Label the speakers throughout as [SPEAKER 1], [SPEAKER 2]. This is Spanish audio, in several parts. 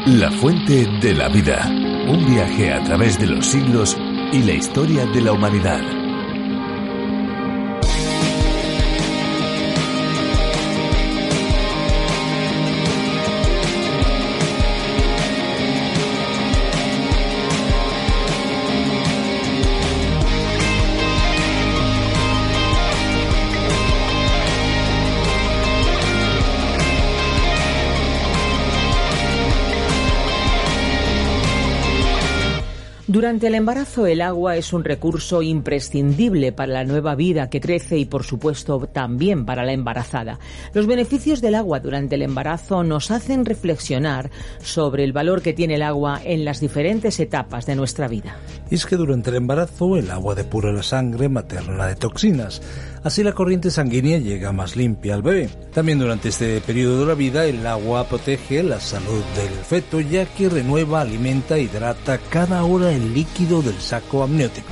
[SPEAKER 1] La fuente de la vida. Un viaje a través de los siglos y la historia de la humanidad.
[SPEAKER 2] Durante el embarazo, el agua es un recurso imprescindible para la nueva vida que crece y, por supuesto, también para la embarazada. Los beneficios del agua durante el embarazo nos hacen reflexionar sobre el valor que tiene el agua en las diferentes etapas de nuestra vida.
[SPEAKER 3] Y es que durante el embarazo, el agua depura la sangre materna de toxinas. Así la corriente sanguínea llega más limpia al bebé. También durante este periodo de la vida, el agua protege la salud del feto, ya que renueva, alimenta e hidrata cada hora el líquido del saco amniótico.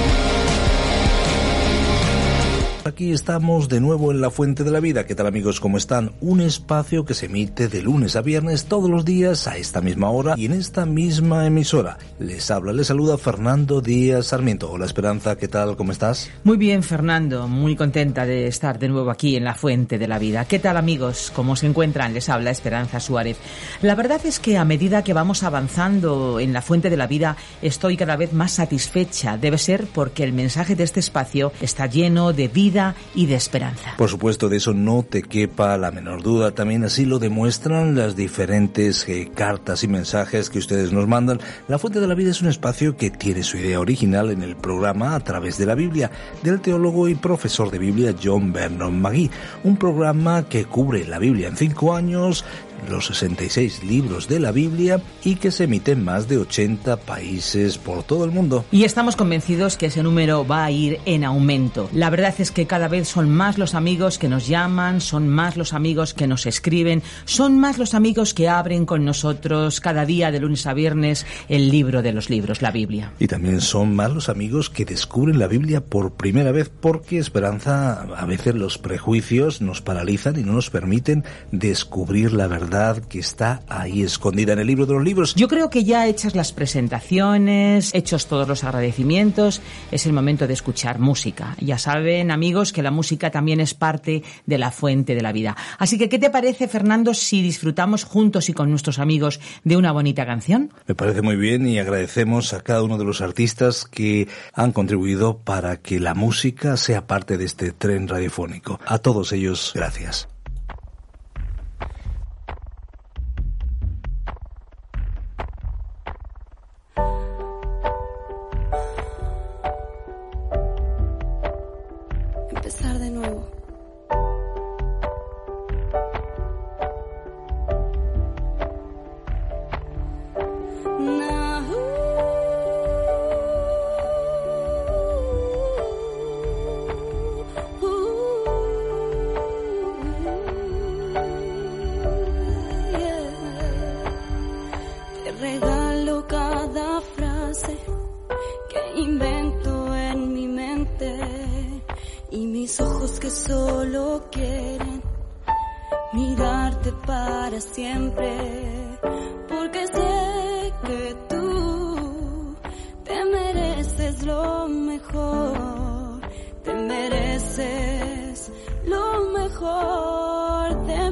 [SPEAKER 3] Aquí estamos de nuevo en La Fuente de la Vida. ¿Qué tal, amigos? ¿Cómo están? Un espacio que se emite de lunes a viernes todos los días a esta misma hora y en esta misma emisora. Les saluda Fernando Díaz Sarmiento. Hola, Esperanza, ¿qué tal? ¿Cómo estás?
[SPEAKER 2] Muy bien, Fernando. Muy contenta de estar de nuevo aquí en La Fuente de la Vida. ¿Qué tal, amigos? ¿Cómo se encuentran? Les habla Esperanza Suárez. La verdad es que a medida que vamos avanzando en La Fuente de la Vida, estoy cada vez más satisfecha. Debe ser porque el mensaje de este espacio está lleno de vida y de esperanza.
[SPEAKER 3] Por supuesto, de eso no te quepa la menor duda. También así lo demuestran las diferentes cartas y mensajes que ustedes nos mandan. La Fuente de la Vida es un espacio que tiene su idea original en el programa A Través de la Biblia, del teólogo y profesor de Biblia John Vernon McGee. Un programa que cubre la Biblia en 5 años, los 66 libros de la Biblia y que se emite en más de 80 países por todo el mundo.
[SPEAKER 2] Y estamos convencidos que ese número va a ir en aumento. La verdad es que cada vez son más los amigos que nos llaman, son más los amigos que nos escriben, son más los amigos que abren con nosotros cada día de lunes a viernes el libro de los libros, la Biblia.
[SPEAKER 3] Y también son más los amigos que descubren la Biblia por primera vez, porque, Esperanza, a veces los prejuicios nos paralizan y no nos permiten descubrir la verdad que está ahí escondida en el libro de los libros.
[SPEAKER 2] Yo creo que ya hechas las presentaciones, hechos todos los agradecimientos, es el momento de escuchar música. Ya saben, amigos, que la música también es parte de la fuente de la vida. Así que, ¿qué te parece, Fernando, si disfrutamos juntos y con nuestros amigos de una bonita canción?
[SPEAKER 3] Me parece muy bien y agradecemos a cada uno de los artistas que han contribuido para que la música sea parte de este tren radiofónico. A todos ellos, gracias.
[SPEAKER 4] Empezar de nuevo. Te regalo cada frase que invento en mi mente. Y mis ojos que solo quieren mirarte para siempre, porque sé que tú te mereces lo mejor, te mereces lo mejor de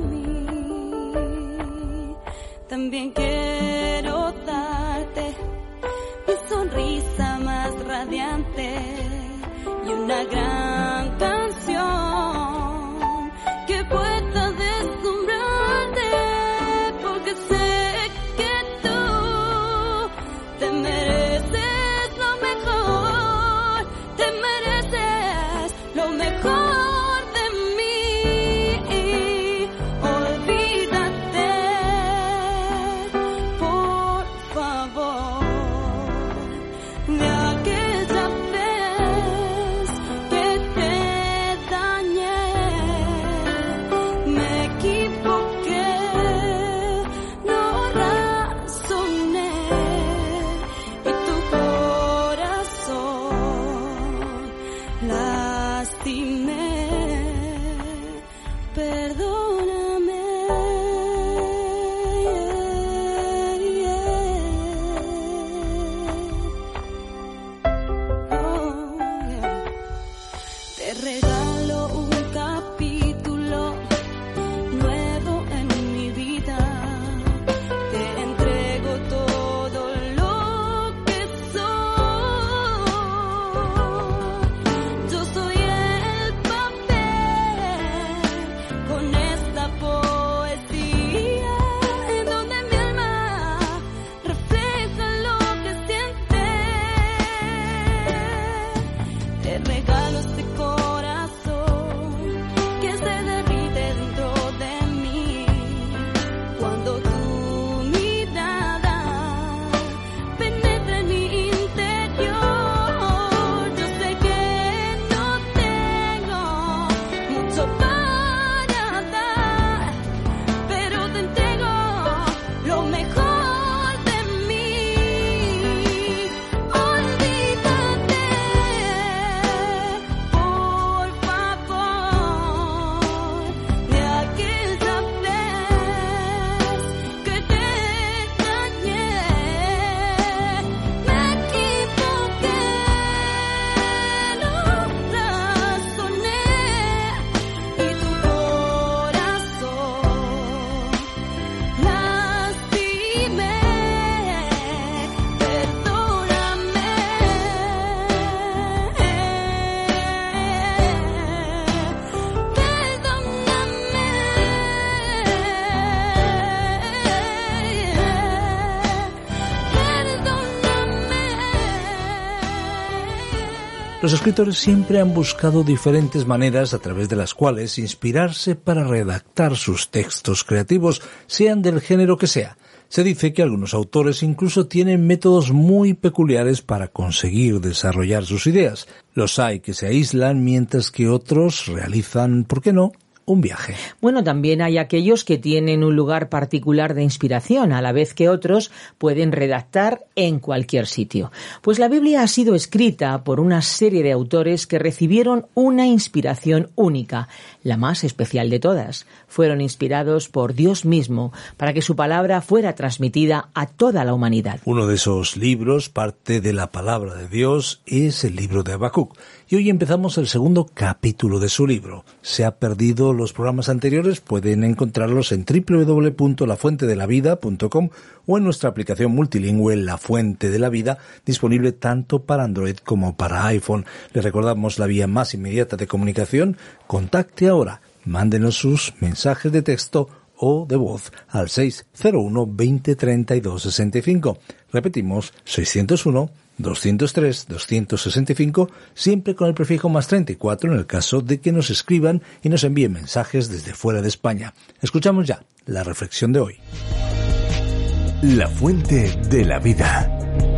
[SPEAKER 4] mí. También quiero darte mi sonrisa más radiante y una gran canción que pueda deslumbrarte, porque sé que tú te mereces lo mejor, te mereces lo mejor de mí. Olvídate
[SPEAKER 3] Los escritores siempre han buscado diferentes maneras a través de las cuales inspirarse para redactar sus textos creativos, sean del género que sea. Se dice que algunos autores incluso tienen métodos muy peculiares para conseguir desarrollar sus ideas. Los hay que se aíslan, mientras que otros realizan, ¿por qué no?, un viaje.
[SPEAKER 2] Bueno, también hay aquellos que tienen un lugar particular de inspiración, a la vez que otros pueden redactar en cualquier sitio. Pues la Biblia ha sido escrita por una serie de autores que recibieron una inspiración única, la más especial de todas. Fueron inspirados por Dios mismo para que su palabra fuera transmitida a toda la humanidad.
[SPEAKER 3] Uno de esos libros, parte de la palabra de Dios, es el libro de Habacuc. Y hoy empezamos el segundo capítulo de su libro. ¿Se ha perdido los programas anteriores? Pueden encontrarlos en www.lafuentedelavida.com o en nuestra aplicación multilingüe La Fuente de la Vida, disponible tanto para Android como para iPhone. Les recordamos la vía más inmediata de comunicación. Contacte ahora. Mándenos sus mensajes de texto o de voz al 601 20 32 65. Repetimos, 601-203-265, siempre con el prefijo más 34 en el caso de que nos escriban y nos envíen mensajes desde fuera de España. Escuchamos ya la reflexión de hoy.
[SPEAKER 1] La Fuente de la Vida.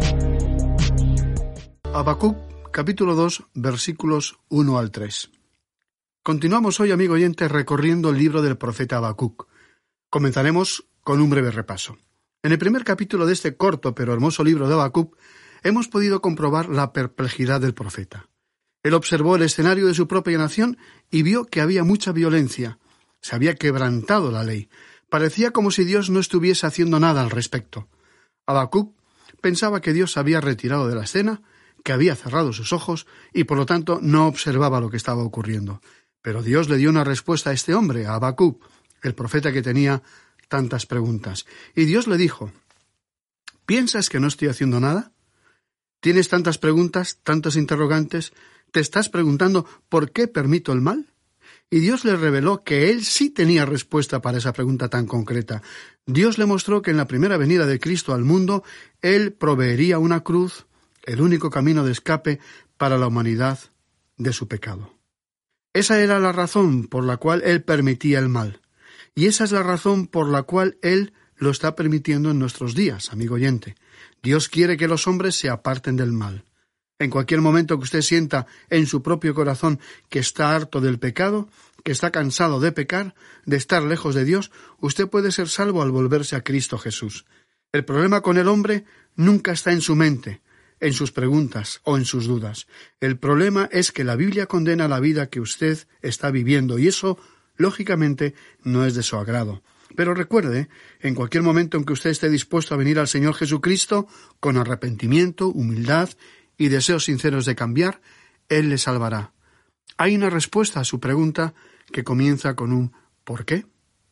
[SPEAKER 5] Habacuc, capítulo 2, versículos 1 al 3. Continuamos hoy, amigo oyente, recorriendo el libro del profeta Habacuc. Comenzaremos con un breve repaso. En el primer capítulo de este corto pero hermoso libro de Habacuc, hemos podido comprobar la perplejidad del profeta. Él observó el escenario de su propia nación y vio que había mucha violencia. Se había quebrantado la ley. Parecía como si Dios no estuviese haciendo nada al respecto. Habacuc pensaba que Dios se había retirado de la escena, que había cerrado sus ojos y por lo tanto no observaba lo que estaba ocurriendo. Pero Dios le dio una respuesta a este hombre, a Habacuc, el profeta que tenía tantas preguntas. Y Dios le dijo: ¿piensas que no estoy haciendo nada? ¿Tienes tantas preguntas, tantos interrogantes? ¿Te estás preguntando por qué permito el mal? Y Dios le reveló que Él sí tenía respuesta para esa pregunta tan concreta. Dios le mostró que en la primera venida de Cristo al mundo, Él proveería una cruz, el único camino de escape para la humanidad de su pecado. Esa era la razón por la cual Él permitía el mal. Y esa es la razón por la cual Él lo está permitiendo en nuestros días, amigo oyente. Dios quiere que los hombres se aparten del mal. En cualquier momento que usted sienta en su propio corazón que está harto del pecado, que está cansado de pecar, de estar lejos de Dios, usted puede ser salvo al volverse a Cristo Jesús. El problema con el hombre nunca está en su mente, en sus preguntas o en sus dudas. El problema es que la Biblia condena la vida que usted está viviendo y eso, lógicamente, no es de su agrado. Pero recuerde, en cualquier momento en que usted esté dispuesto a venir al Señor Jesucristo, con arrepentimiento, humildad y deseos sinceros de cambiar, Él le salvará. Hay una respuesta a su pregunta que comienza con un ¿por qué?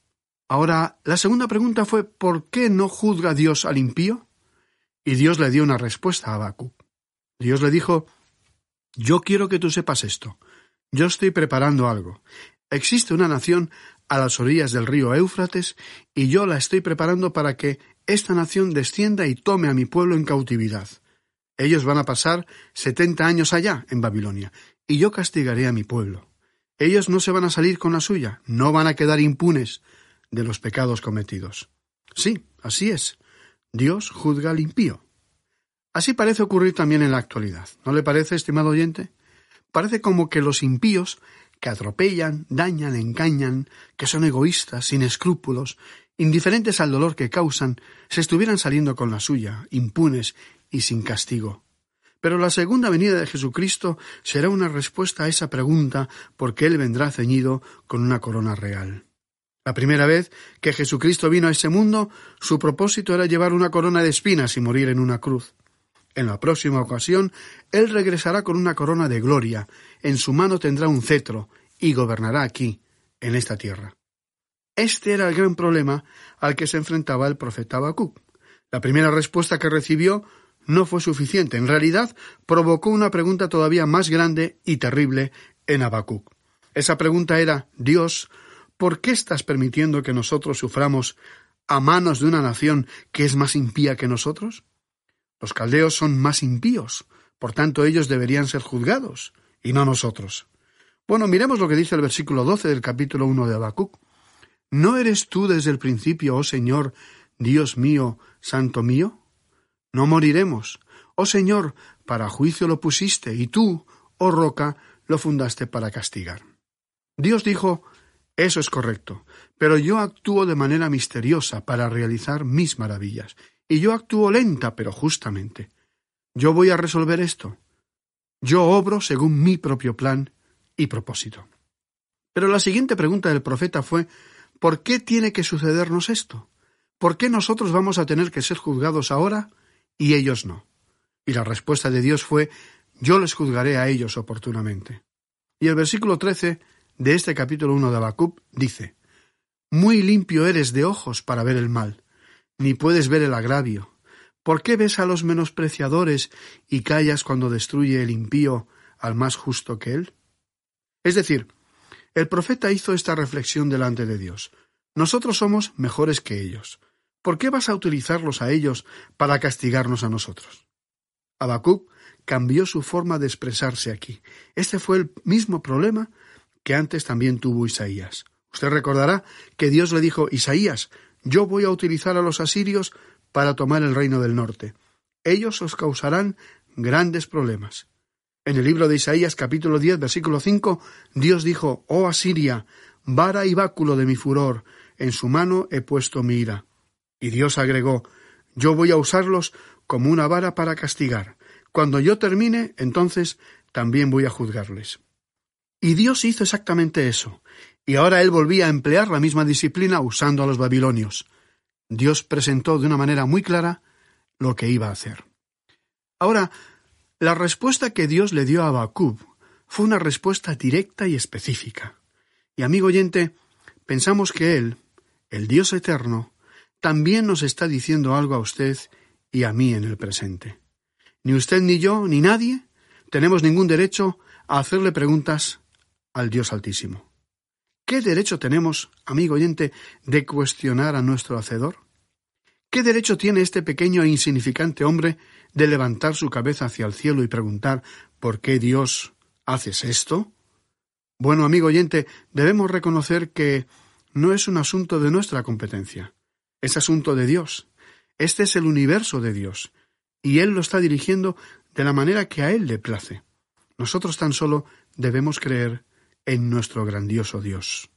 [SPEAKER 5] Ahora, la segunda pregunta fue ¿por qué no juzga Dios al impío? Y Dios le dio una respuesta a Habacuc. Dios le dijo: yo quiero que tú sepas esto. Yo estoy preparando algo. Existe una nación a las orillas del río Éufrates y yo la estoy preparando para que esta nación descienda y tome a mi pueblo en cautividad. Ellos van a pasar 70 años allá, en Babilonia, y yo castigaré a mi pueblo. Ellos no se van a salir con la suya, no van a quedar impunes de los pecados cometidos. Sí, así es. Dios juzga al impío. Así parece ocurrir también en la actualidad. ¿No le parece, estimado oyente? Parece como que los impíos, que atropellan, dañan, engañan, que son egoístas, sin escrúpulos, indiferentes al dolor que causan, se estuvieran saliendo con la suya, impunes y sin castigo. Pero la segunda venida de Jesucristo será una respuesta a esa pregunta, porque Él vendrá ceñido con una corona real. La primera vez que Jesucristo vino a ese mundo, su propósito era llevar una corona de espinas y morir en una cruz. En la próxima ocasión, Él regresará con una corona de gloria, en su mano tendrá un cetro y gobernará aquí, en esta tierra. Este era el gran problema al que se enfrentaba el profeta Habacuc. La primera respuesta que recibió no fue suficiente. En realidad, provocó una pregunta todavía más grande y terrible en Habacuc. Esa pregunta era: Dios, ¿por qué estás permitiendo que nosotros suframos a manos de una nación que es más impía que nosotros? Los caldeos son más impíos. Por tanto, ellos deberían ser juzgados, y no nosotros. Bueno, miremos lo que dice el versículo 12 del capítulo 1 de Habacuc. ¿No eres tú desde el principio, oh Señor, Dios mío, santo mío? No moriremos. Oh Señor, para juicio lo pusiste, y tú, oh roca, lo fundaste para castigar. Dios dijo, eso es correcto, pero yo actúo de manera misteriosa para realizar mis maravillas, y yo actúo lenta, pero justamente. Yo voy a resolver esto. Yo obro según mi propio plan y propósito. Pero la siguiente pregunta del profeta fue, ¿por qué tiene que sucedernos esto? ¿Por qué nosotros vamos a tener que ser juzgados ahora y ellos no? Y la respuesta de Dios fue, yo les juzgaré a ellos oportunamente. Y el versículo 13 de este capítulo 1 de Habacuc dice, muy limpio eres de ojos para ver el mal, ni puedes ver el agravio. ¿Por qué ves a los menospreciadores y callas cuando destruye el impío al más justo que él? Es decir, el profeta hizo esta reflexión delante de Dios. Nosotros somos mejores que ellos. ¿Por qué vas a utilizarlos a ellos para castigarnos a nosotros? Habacuc cambió su forma de expresarse aquí. Este fue el mismo problema que antes también tuvo Isaías. Usted recordará que Dios le dijo, Isaías, yo voy a utilizar a los asirios para tomar el reino del norte. Ellos os causarán grandes problemas. En el libro de Isaías, capítulo 10, versículo 5, Dios dijo, oh Asiria, vara y báculo de mi furor, en su mano he puesto mi ira. Y Dios agregó, yo voy a usarlos como una vara para castigar. Cuando yo termine, entonces también voy a juzgarles. Y Dios hizo exactamente eso. Y ahora él volvía a emplear la misma disciplina usando a los babilonios. Dios presentó de una manera muy clara lo que iba a hacer. Ahora, la respuesta que Dios le dio a Habacuc fue una respuesta directa y específica. Y amigo oyente, pensamos que Él, el Dios eterno, también nos está diciendo algo a usted y a mí en el presente. Ni usted ni yo, ni nadie, tenemos ningún derecho a hacerle preguntas al Dios Altísimo. ¿Qué derecho tenemos, amigo oyente, de cuestionar a nuestro Hacedor? ¿Qué derecho tiene este pequeño e insignificante hombre de levantar su cabeza hacia el cielo y preguntar ¿por qué Dios haces esto? Bueno, amigo oyente, debemos reconocer que no es un asunto de nuestra competencia. Es asunto de Dios. Este es el universo de Dios, y Él lo está dirigiendo de la manera que a Él le place. Nosotros tan solo debemos creer en nuestro grandioso Dios.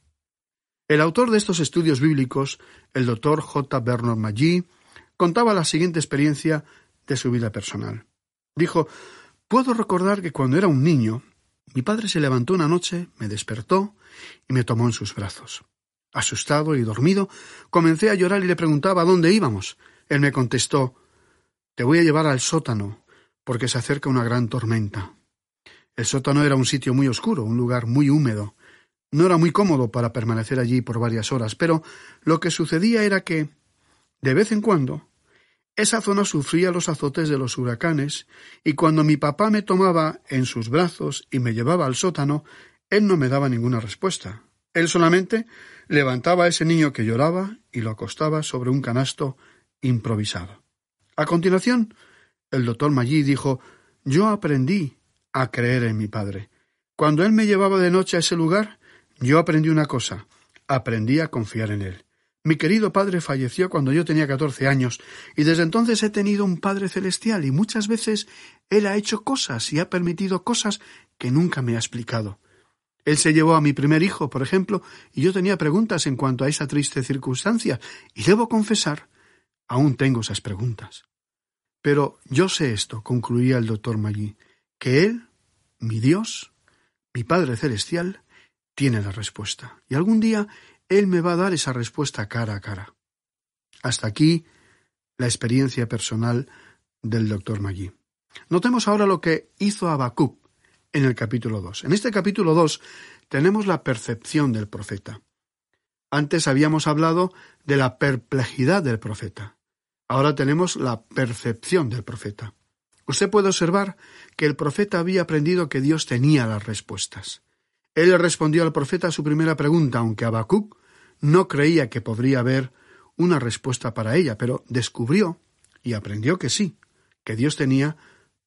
[SPEAKER 5] El autor de estos estudios bíblicos, el Dr. J. Bernard Magee, contaba la siguiente experiencia de su vida personal. Dijo, puedo recordar que cuando era un niño, mi padre se levantó una noche, me despertó y me tomó en sus brazos. Asustado y dormido, comencé a llorar y le preguntaba dónde íbamos. Él me contestó, te voy a llevar al sótano, porque se acerca una gran tormenta. El sótano era un sitio muy oscuro, un lugar muy húmedo. No era muy cómodo para permanecer allí por varias horas, pero lo que sucedía era que, de vez en cuando, esa zona sufría los azotes de los huracanes, y cuando mi papá me tomaba en sus brazos y me llevaba al sótano, él no me daba ninguna respuesta. Él solamente levantaba a ese niño que lloraba y lo acostaba sobre un canasto improvisado. A continuación, el doctor Magee dijo, yo aprendí a creer en mi padre. Cuando él me llevaba de noche a ese lugar, yo aprendí una cosa, aprendí a confiar en él. Mi querido padre falleció cuando yo tenía 14 años, y desde entonces he tenido un Padre Celestial, y muchas veces él ha hecho cosas y ha permitido cosas que nunca me ha explicado. Él se llevó a mi primer hijo, por ejemplo, y yo tenía preguntas en cuanto a esa triste circunstancia, y debo confesar, aún tengo esas preguntas. Pero yo sé esto, concluía el doctor Magee, que Él, mi Dios, mi Padre Celestial, tiene la respuesta. Y algún día Él me va a dar esa respuesta cara a cara. Hasta aquí la experiencia personal del doctor Magee. Notemos ahora lo que hizo Habacuc en el capítulo 2. En este capítulo 2 tenemos la percepción del profeta. Antes habíamos hablado de la perplejidad del profeta. Ahora tenemos la percepción del profeta. Usted puede observar que el profeta había aprendido que Dios tenía las respuestas. Él le respondió al profeta a su primera pregunta, aunque Habacuc no creía que podría haber una respuesta para ella, pero descubrió y aprendió que sí, que Dios tenía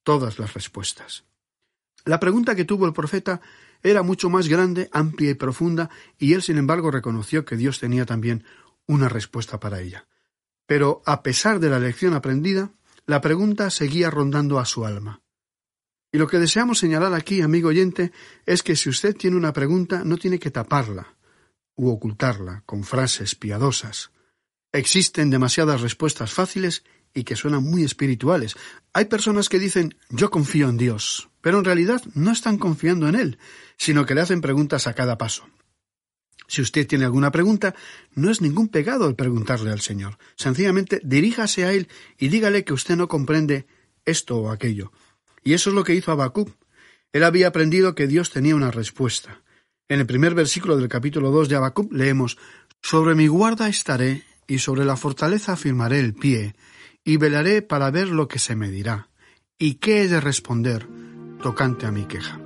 [SPEAKER 5] todas las respuestas. La pregunta que tuvo el profeta era mucho más grande, amplia y profunda, y él, sin embargo, reconoció que Dios tenía también una respuesta para ella. Pero, a pesar de la lección aprendida, la pregunta seguía rondando a su alma. Y lo que deseamos señalar aquí, amigo oyente, es que si usted tiene una pregunta, no tiene que taparla u ocultarla con frases piadosas. Existen demasiadas respuestas fáciles y que suenan muy espirituales. Hay personas que dicen, yo confío en Dios, pero en realidad no están confiando en Él, sino que le hacen preguntas a cada paso. Si usted tiene alguna pregunta, no es ningún pecado el preguntarle al Señor. Sencillamente diríjase a Él y dígale que usted no comprende esto o aquello. Y eso es lo que hizo Habacuc. Él había aprendido que Dios tenía una respuesta. En el primer versículo del capítulo 2 de Habacuc leemos, «Sobre mi guarda estaré, y sobre la fortaleza afirmaré el pie, y velaré para ver lo que se me dirá, y qué he de responder tocante a mi queja».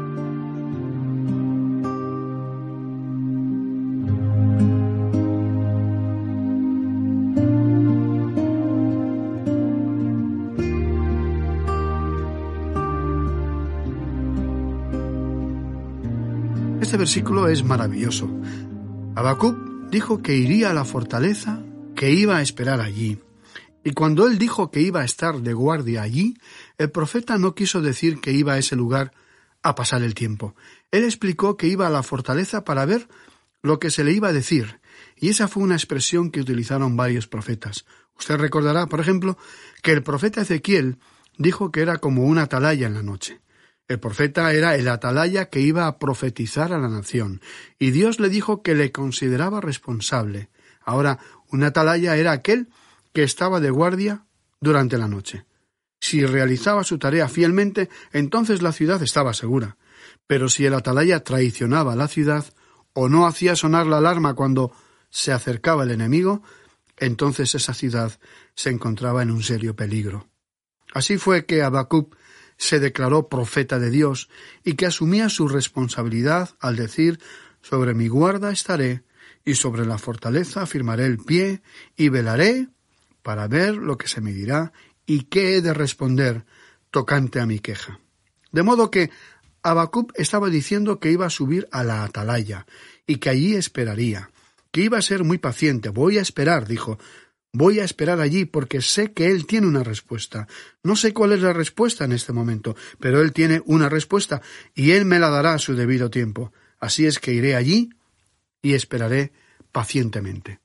[SPEAKER 5] Este versículo es maravilloso. Habacuc dijo que iría a la fortaleza, que iba a esperar allí. Y cuando él dijo que iba a estar de guardia allí, el profeta no quiso decir que iba a ese lugar a pasar el tiempo. Él explicó que iba a la fortaleza para ver lo que se le iba a decir, y esa fue una expresión que utilizaron varios profetas. Usted recordará, por ejemplo, que el profeta Ezequiel dijo que era como una atalaya en la noche. El profeta era el atalaya que iba a profetizar a la nación, y Dios le dijo que le consideraba responsable. Ahora, un atalaya era aquel que estaba de guardia durante la noche. Si realizaba su tarea fielmente, entonces la ciudad estaba segura. Pero si el atalaya traicionaba la ciudad, o no hacía sonar la alarma cuando se acercaba el enemigo, entonces esa ciudad se encontraba en un serio peligro. Así fue que Habacuc se declaró profeta de Dios y que asumía su responsabilidad al decir, «Sobre mi guarda estaré, y sobre la fortaleza afirmaré el pie, y velaré para ver lo que se me dirá, y qué he de responder tocante a mi queja». De modo que Habacuc estaba diciendo que iba a subir a la atalaya, y que allí esperaría, que iba a ser muy paciente. «Voy a esperar», dijo, «voy a esperar allí porque sé que Él tiene una respuesta. No sé cuál es la respuesta en este momento, pero Él tiene una respuesta y Él me la dará a su debido tiempo. Así es que iré allí y esperaré pacientemente».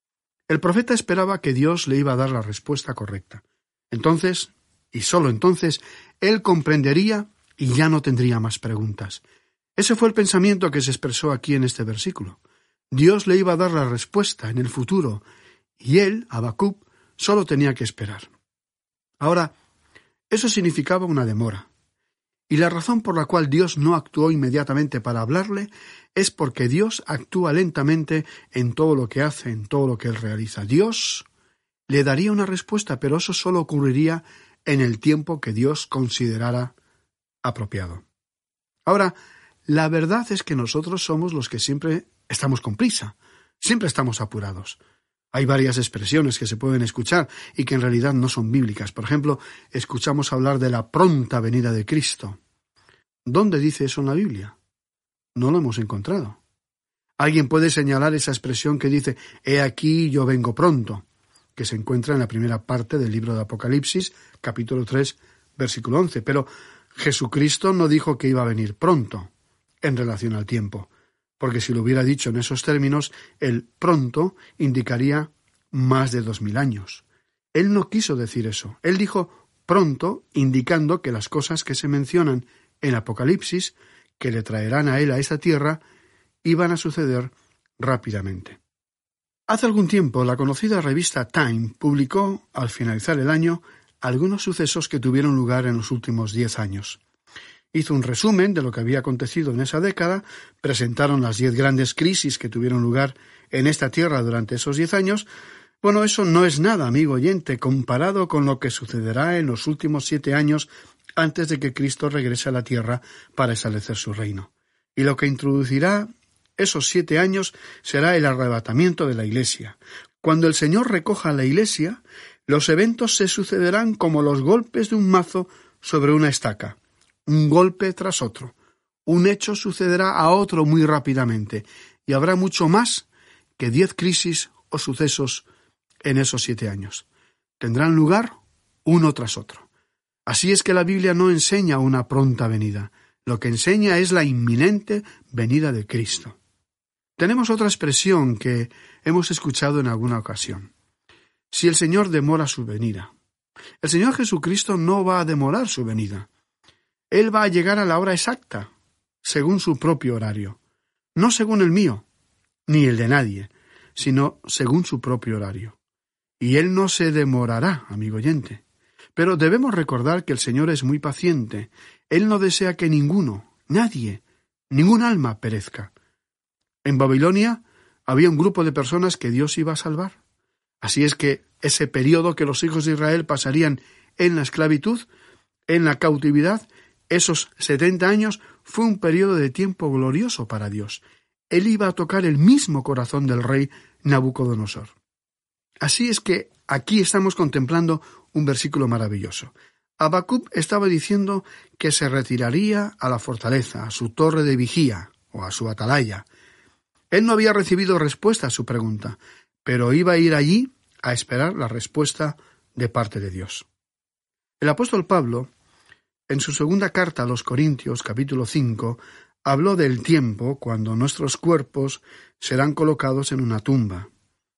[SPEAKER 5] El profeta esperaba que Dios le iba a dar la respuesta correcta. Entonces, y sólo entonces, él comprendería y ya no tendría más preguntas. Ese fue el pensamiento que se expresó aquí en este versículo. Dios le iba a dar la respuesta en el futuro, y él, Habacuc, solo tenía que esperar. Ahora, eso significaba una demora. Y la razón por la cual Dios no actuó inmediatamente para hablarle es porque Dios actúa lentamente en todo lo que hace, en todo lo que Él realiza. Dios le daría una respuesta, pero eso solo ocurriría en el tiempo que Dios considerara apropiado. Ahora, la verdad es que nosotros somos los que siempre estamos con prisa, siempre estamos apurados. Hay varias expresiones que se pueden escuchar y que en realidad no son bíblicas. Por ejemplo, escuchamos hablar de la pronta venida de Cristo. ¿Dónde dice eso en la Biblia? No lo hemos encontrado. Alguien puede señalar esa expresión que dice «He aquí, yo vengo pronto», que se encuentra en la primera parte del libro de Apocalipsis, capítulo 3, versículo 11. Pero Jesucristo no dijo que iba a venir pronto en relación al tiempo, porque si lo hubiera dicho en esos términos, el pronto indicaría más de 2000 años. Él no quiso decir eso. Él dijo pronto, indicando que las cosas que se mencionan en Apocalipsis, que le traerán a él a esa tierra, iban a suceder rápidamente. Hace algún tiempo, la conocida revista Time publicó, al finalizar el año, algunos sucesos que tuvieron lugar en los últimos 10 años. Hizo un resumen de lo que había acontecido en esa década, presentaron las 10 grandes crisis que tuvieron lugar en esta tierra durante esos 10 años. Bueno, eso no es nada, amigo oyente, comparado con lo que sucederá en los últimos 7 años antes de que Cristo regrese a la tierra para establecer su reino. Y lo que introducirá esos 7 años será el arrebatamiento de la Iglesia. Cuando el Señor recoja a la Iglesia, los eventos se sucederán como los golpes de un mazo sobre una estaca, un golpe tras otro. Un hecho sucederá a otro muy rápidamente, y habrá mucho más que 10 crisis o sucesos en esos 7 años. Tendrán lugar uno tras otro. Así es que la Biblia no enseña una pronta venida. Lo que enseña es la inminente venida de Cristo. Tenemos otra expresión que hemos escuchado en alguna ocasión. Si el Señor demora su venida. El Señor Jesucristo no va a demorar su venida. Él va a llegar a la hora exacta, según su propio horario. No según el mío, ni el de nadie, sino según su propio horario. Y Él no se demorará, amigo oyente. Pero debemos recordar que el Señor es muy paciente. Él no desea que ninguno, nadie, ningún alma perezca. En Babilonia había un grupo de personas que Dios iba a salvar. Así es que ese periodo que los hijos de Israel pasarían en la esclavitud, en la cautividad, esos 70 años, fue un periodo de tiempo glorioso para Dios. Él iba a tocar el mismo corazón del rey Nabucodonosor. Así es que aquí estamos contemplando un versículo maravilloso. Habacuc estaba diciendo que se retiraría a la fortaleza, a su torre de vigía o a su atalaya. Él no había recibido respuesta a su pregunta, pero iba a ir allí a esperar la respuesta de parte de Dios. El apóstol Pablo, en su segunda carta a los Corintios, capítulo 5, habló del tiempo cuando nuestros cuerpos serán colocados en una tumba,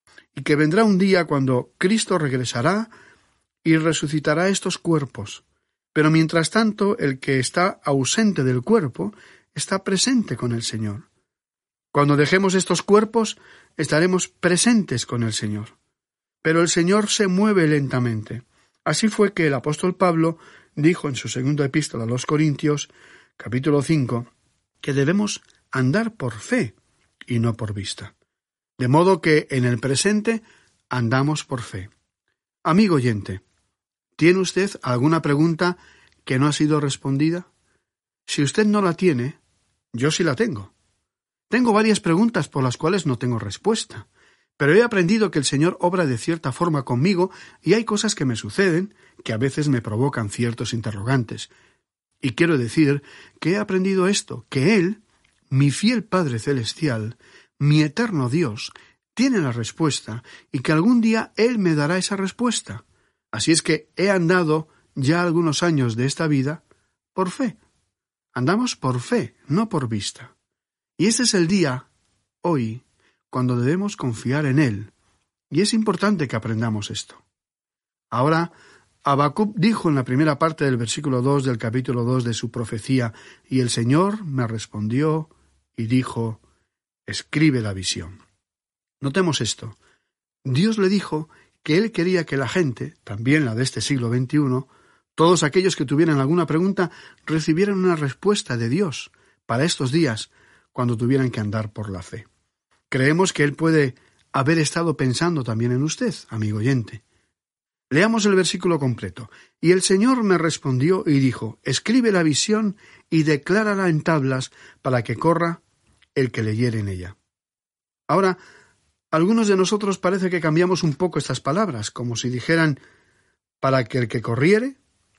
[SPEAKER 5] y que vendrá un día cuando Cristo regresará y resucitará estos cuerpos. Pero mientras tanto, el que está ausente del cuerpo está presente con el Señor. Cuando dejemos estos cuerpos, estaremos presentes con el Señor. Pero el Señor se mueve lentamente. Así fue que el apóstol Pablo dijo en su segunda epístola a los Corintios, capítulo 5, que debemos andar por fe y no por vista. De modo que en el presente andamos por fe. Amigo oyente, ¿tiene usted alguna pregunta que no ha sido respondida? Si usted no la tiene, yo sí la tengo. Tengo varias preguntas por las cuales no tengo respuesta, pero he aprendido que el Señor obra de cierta forma conmigo y hay cosas que me suceden que a veces me provocan ciertos interrogantes. Y quiero decir que he aprendido esto, que Él, mi fiel Padre Celestial, mi eterno Dios, tiene la respuesta y que algún día Él me dará esa respuesta. Así es que he andado ya algunos años de esta vida por fe. Andamos por fe, no por vista. Y ese es el día, hoy, cuando debemos confiar en Él. Y es importante que aprendamos esto. Ahora, Habacuc dijo en la primera parte del versículo 2 del capítulo 2 de su profecía, y el Señor me respondió y dijo, escribe la visión. Notemos esto. Dios le dijo que Él quería que la gente, también la de este siglo XXI, todos aquellos que tuvieran alguna pregunta, recibieran una respuesta de Dios para estos días, cuando tuvieran que andar por la fe. Creemos que Él puede haber estado pensando también en usted, amigo oyente. Leamos el versículo completo. Y el Señor me respondió y dijo, escribe la visión y declárala en tablas para que corra el que leyere en ella. Ahora, algunos de nosotros parece que cambiamos un poco estas palabras, como si dijeran, para que el que corriere,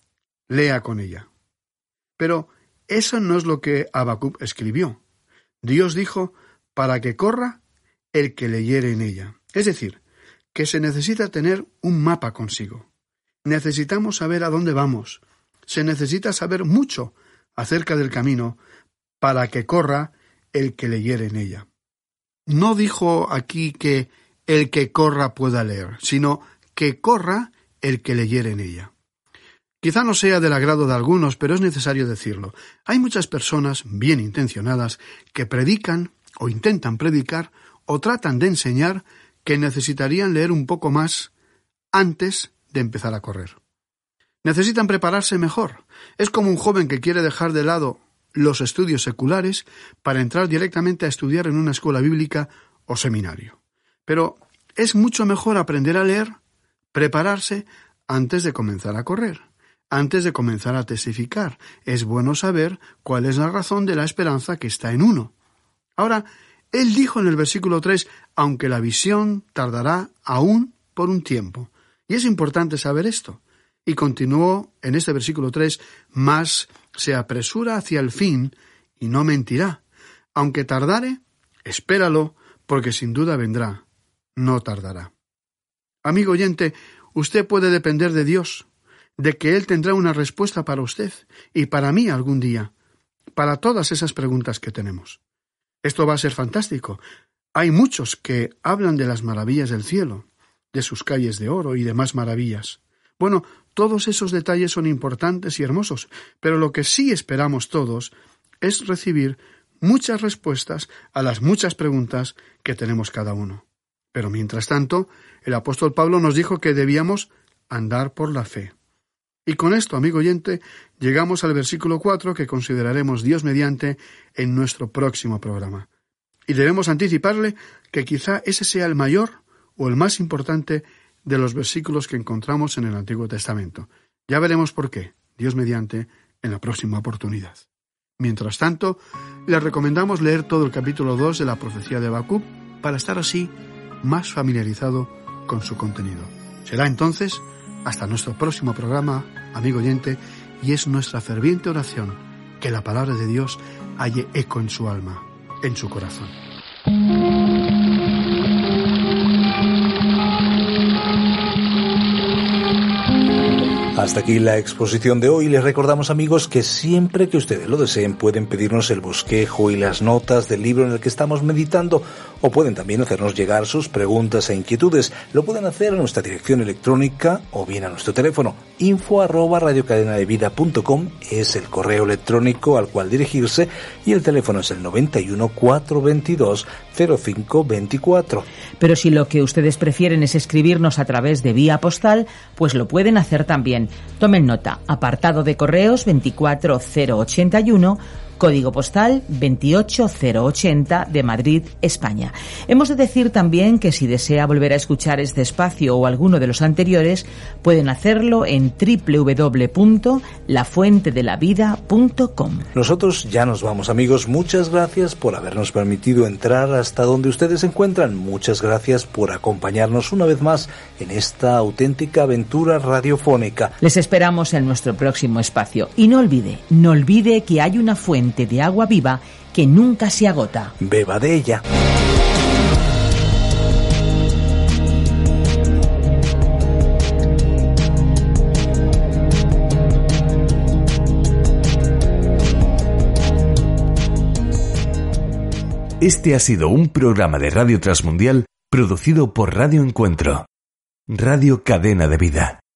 [SPEAKER 5] lea con ella. Pero eso no es lo que Habacuc escribió. Dios dijo, para que corra el que leyere en ella. Es decir, que se necesita tener un mapa consigo. Necesitamos saber a dónde vamos. Se necesita saber mucho acerca del camino para que corra el que leyere en ella. No dijo aquí que el que corra pueda leer, sino que corra el que leyere en ella. Quizá no sea del agrado de algunos, pero es necesario decirlo. Hay muchas personas bien intencionadas que predican o intentan predicar o tratan de enseñar que necesitarían leer un poco más antes de empezar a correr. Necesitan prepararse mejor. Es como un joven que quiere dejar de lado los estudios seculares para entrar directamente a estudiar en una escuela bíblica o seminario. Pero es mucho mejor aprender a leer, prepararse antes de comenzar a correr. Antes de comenzar a testificar, es bueno saber cuál es la razón de la esperanza que está en uno. Ahora, él dijo en el versículo 3, aunque la visión tardará aún por un tiempo. Y es importante saber esto. Y continuó en este versículo 3, mas se apresura hacia el fin y no mentirá. Aunque tardare, espéralo, porque sin duda vendrá, no tardará. Amigo oyente, usted puede depender de Dios, de que Él tendrá una respuesta para usted y para mí algún día, para todas esas preguntas que tenemos. Esto va a ser fantástico. Hay muchos que hablan de las maravillas del cielo, de sus calles de oro y demás maravillas. Bueno, todos esos detalles son importantes y hermosos, pero lo que sí esperamos todos es recibir muchas respuestas a las muchas preguntas que tenemos cada uno. Pero mientras tanto, el apóstol Pablo nos dijo que debíamos andar por la fe. Y con esto, amigo oyente, llegamos al versículo 4 que consideraremos Dios mediante en nuestro próximo programa. Y debemos anticiparle que quizá ese sea el mayor o el más importante de los versículos que encontramos en el Antiguo Testamento. Ya veremos por qué, Dios mediante, en la próxima oportunidad. Mientras tanto, le recomendamos leer todo el capítulo 2 de la profecía de Habacuc para estar así más familiarizado con su contenido. Será entonces hasta nuestro próximo programa, amigo oyente, y es nuestra ferviente oración que la palabra de Dios halle eco en su alma, en su corazón.
[SPEAKER 3] Hasta aquí la exposición de hoy. Les recordamos, amigos, que siempre que ustedes lo deseen pueden pedirnos el bosquejo y las notas del libro en el que estamos meditando, o pueden también hacernos llegar sus preguntas e inquietudes. Lo pueden hacer a nuestra dirección electrónica o bien a nuestro teléfono. info@radiocadenadevida.com es el correo electrónico al cual dirigirse, y el teléfono es el 91 422 0524.
[SPEAKER 2] Pero si lo que ustedes prefieren es escribirnos a través de vía postal, pues lo pueden hacer también. Tomen nota, apartado de correos 24081, código postal 28080 de Madrid, España. Hemos de decir también que si desea volver a escuchar este espacio o alguno de los anteriores, pueden hacerlo en www.lafuentedelavida.com.
[SPEAKER 3] Nosotros ya nos vamos, amigos. Muchas gracias por habernos permitido entrar hasta donde ustedes se encuentran. Muchas gracias por acompañarnos una vez más en esta auténtica aventura radiofónica.
[SPEAKER 2] Les esperamos en nuestro próximo espacio. Y no olvide que hay una fuente de agua viva que nunca se agota.
[SPEAKER 3] Beba de ella.
[SPEAKER 1] Este ha sido un programa de Radio Transmundial producido por Radio Encuentro, Radio Cadena de Vida.